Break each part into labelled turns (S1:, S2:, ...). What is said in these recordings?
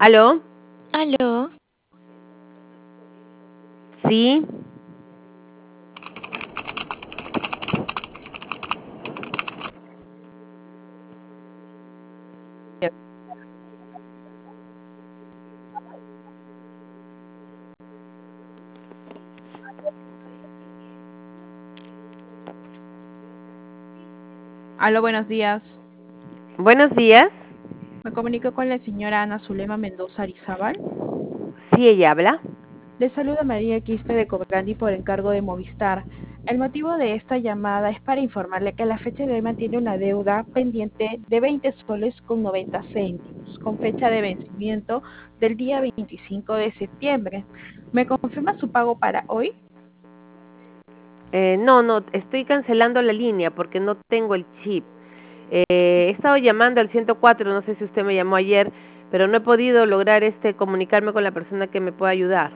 S1: ¿Aló?
S2: Aló,
S1: Sí.
S3: Aló, buenos días.
S1: Buenos días.
S3: Me comunico con la señora Ana Zulema Mendoza Arizábal.
S1: Sí, ella habla.
S3: Le saluda María Quispe de Cobrandi por encargo de Movistar. El motivo de esta llamada es para informarle que a la fecha de hoy mantiene una deuda pendiente de 20 soles con 90 céntimos, con fecha de vencimiento del día 25 de septiembre. ¿Me confirma su pago para hoy?
S1: No, estoy cancelando la línea porque no tengo el chip. He estado llamando al 104, no sé si usted me llamó ayer, pero no he podido lograr comunicarme con la persona que me pueda ayudar.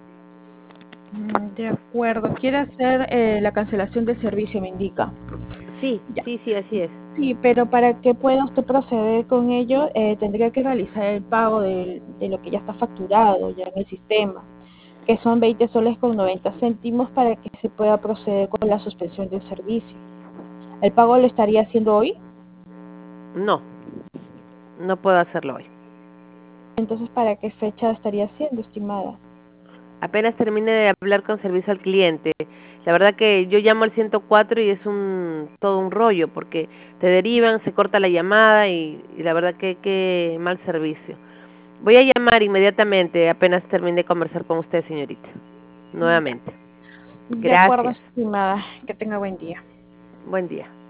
S3: De acuerdo. ¿Quiere hacer la cancelación del servicio, me indica?
S1: Sí,
S3: Ya.
S1: sí, sí, así es.
S3: Sí, pero para que pueda usted proceder con ello, tendría que realizar el pago de lo que ya está facturado ya en el sistema, que son 20 soles con 90 céntimos para que se pueda proceder con la suspensión del servicio. ¿El pago lo estaría haciendo hoy?
S1: No, no puedo hacerlo hoy.
S3: Entonces, ¿para qué fecha estaría haciendo, estimada?
S1: Apenas termine de hablar con servicio al cliente. La verdad que yo llamo al 104 y es todo un rollo porque te derivan, se corta la llamada y la verdad que qué mal servicio. Voy a llamar inmediatamente apenas termine de conversar con usted, señorita.
S3: Ya.
S1: Nuevamente.
S3: De acuerdo,
S1: Gracias.
S3: estimada. Que tenga buen día.
S1: Buen día.